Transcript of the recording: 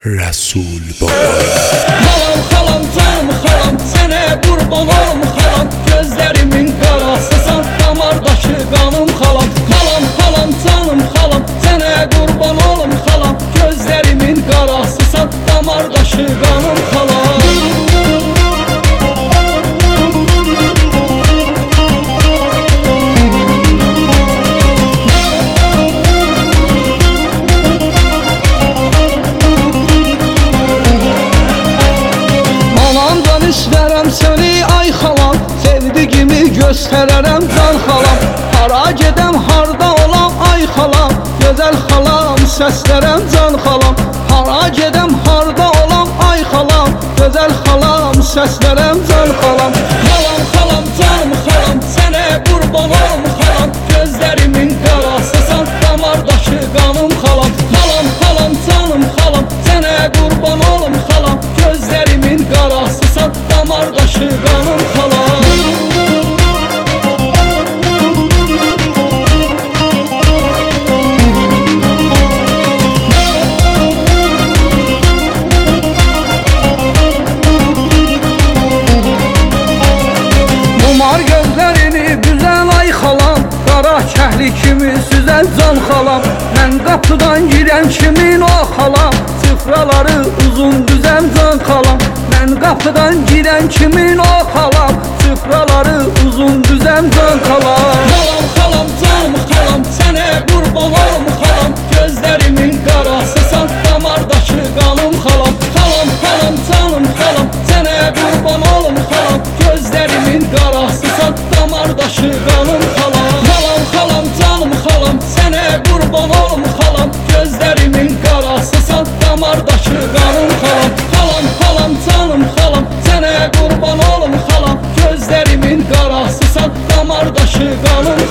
Resul Baba. Xalam, xalam, canım xalam, sənə qurban olum xalam, gözlərimin qarasısan, damardaşı qanım xalam. Xalam, xalam, canım xalam, sənə qurban olum xalam, gözlərimin qarasısan, damardaşı qanım xalam. İstərəm səni ay xalam, sevdiyimi göstərərəm can xalam. Hara gedəm, harda olam ay xalam, gözəl xalam, səslərəm can xalam. Hara gedəm, harda olam ay xalam, gözəl xalam, səslərəm can xalam. Xalam, xalam, canım xalam, sənə qurban olum xalam, gözlərimin qarasısan, damardaşı qanım xalam. Xalam, xalam, canım xalam, sənə qurban olum xalam, gözlərimin qarasısan, damardaşı qanım xalam. Umar gözlərini güzel ay xalam, qara kəhli kimi süzən can xalam. Mən qapıdan girən kimin o xalam, sıfraları uzun düzən can xalam. Mən qapıdan girən kimin o xalam, sıfraları uzun düzən can xalam. Xalam, xalam, canım xalam, sənə qurban olum xalam, gözlərimin qarasısan, damardaşı qanım xalam. Xalam, xalam, canım xalam, sənə qurban olum xalam, gözlərimin qarasısan, damardaşı qanım xalam. Xalam, xalam, canım xalam, sənə qurban olum xalam, gözlərimin qarasısan, damardaşı qanım xalam. Xalam, xalam, canım xalam, sənə qurban olum xalam, gözlərimin qarasısan, damardaşı qanım